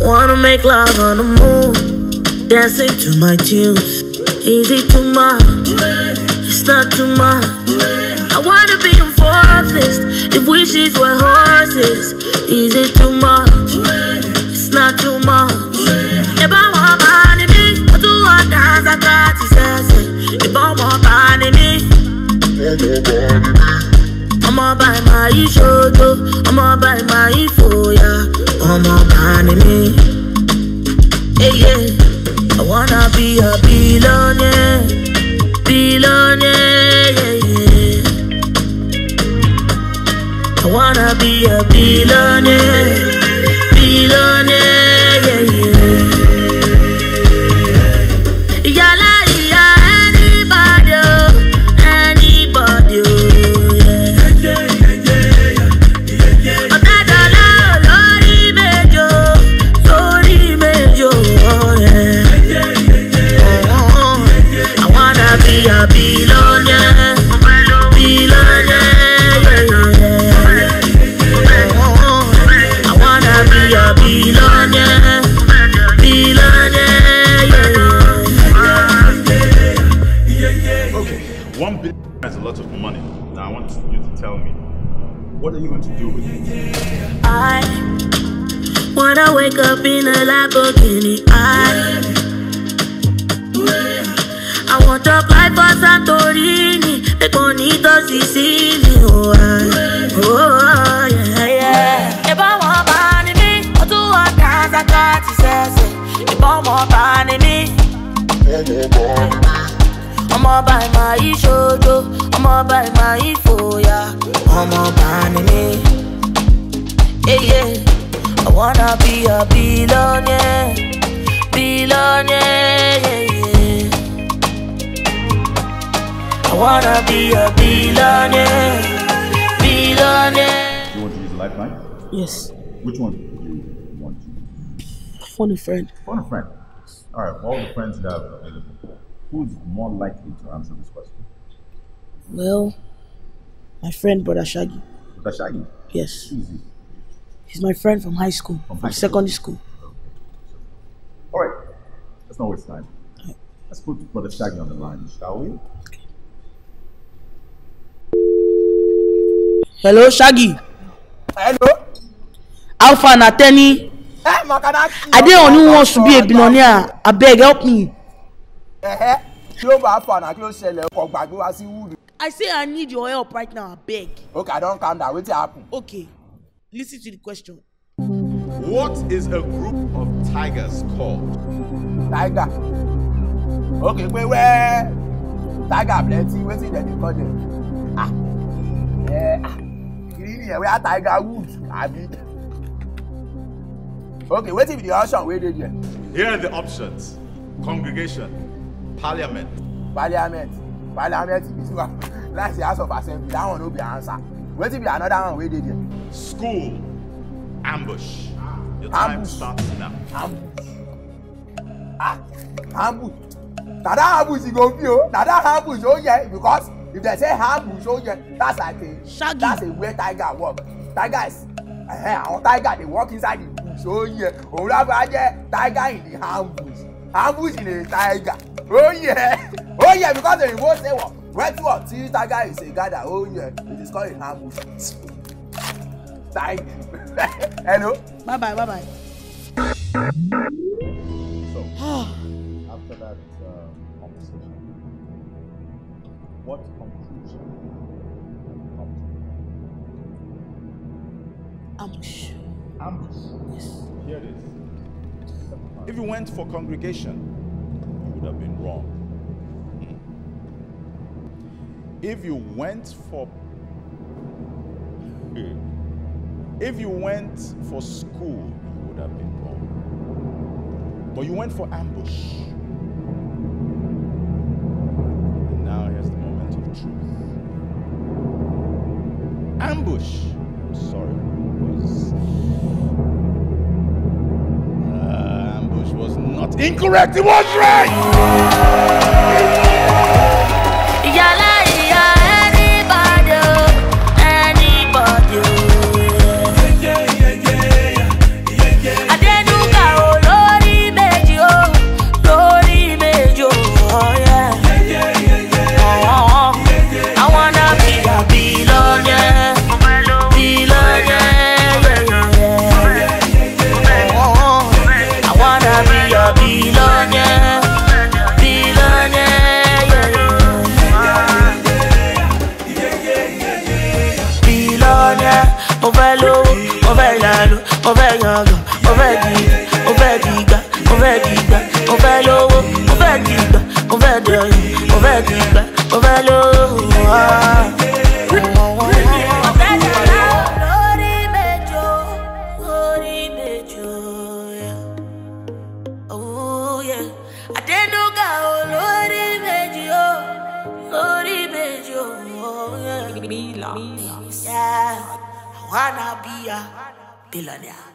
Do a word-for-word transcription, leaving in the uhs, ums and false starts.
wanna make love on the moon, dancing to my tunes. Is it too much? It's not too much. I wanna be on fourth list if wishes were horses. Is it too much? It's not too much. If I want money, me, I do what dance I got to say. If I want money, me, I'ma buy my shoto, I'ma buy my foya, I'ma buy me. Hey yeah. I wanna be a billionaire, billionaire, yeah, yeah. I wanna be a billionaire, billionaire, yeah, yeah. Yala, yeah, anybody, anybody, yeah. But I don't know, Lord, Mejo, Lord, Mejo, oh yeah. Be a billionaire, billionaire, yeah, yeah. I wanna be a billionaire, billionaire, yeah, yeah. Okay, one billion is a lot of money. Now I want you to tell me, what are you going to do with it? I wanna wake up in a Lamborghini. I I want to fly for Santorini, the Bonito Sicily, oh, oh, yeah, yeah. If I want money, me, I do what dance I got to say. If I want money, me, I'ma buy my shoto, I'ma buy my foya, I'ma buy me. Hey, yeah, I wanna be a billionaire, billionaire, yeah, yeah. I wanna be a billionaire, billionaire. You want to use a lifeline? Yes. Which one do you want to use? Phone a friend. Phone a friend. Alright, all the friends you have available, who's more likely to answer this question? Well, my friend, Brother Shaggy. Brother Shaggy? Yes. Who is he? He's my friend from high school, From, from high secondary school. school. Alright, let's not waste time. Right. Let's put Brother Shaggy on the line, shall we? Okay. Hello, Shaggy. Hello. Alpha Nateni. I didn't only want to be a billionaire. I beg, help me. Eh, I say I need your help right now. I beg. Okay, I don't calm down. What's happen? Okay, listen to the question. What is a group of tigers called? Tiger. Okay, wait, where? Tiger plenty. What's it that they call them? Ah. Eh. We are Tiger Woods. I mean. Okay, wait till the option. Wait there. Here are the options: congregation, parliament. Parliament. Parliament is one. That's the House of Assembly. That one will be answer. Wait till be another one. Wait there. School, ambush. Your time Ambush. starts now. Ambush. Ah, ambush. Now that ambush is going to be. Now that ambush, oh yeah, because if they say ambush, oh yeah, that's like a Shaggy. that's a way tiger walk. Tiger is, eh, our tiger they walk inside the bush. Oh yeah, oh yeah, tiger in the ambush. Ambush in the tiger. Oh yeah, oh yeah, because they won't say what. When two or three tiger is a gather. Oh yeah, it is called a ambush. Tiger. Hello. Bye bye, bye bye. So, after that uh, conversation, what conclusion come to? Ambush. Ambush. Yes. Here it is. If you went for congregation, you would have been wrong. If you went for if you went for school, you would have been wrong. But you went for ambush. And now here's the moment of truth. Ambush, I'm sorry, was uh, ambush was not incorrect. It was right. Anybody, anybody. over young, over deep, over deep, over deep, over low, over deep, over deep, over deep, over low. Oh yeah, I didn't know God, Lordy made you, Lordy made you, oh yeah, yeah, I wanna be a billionaire.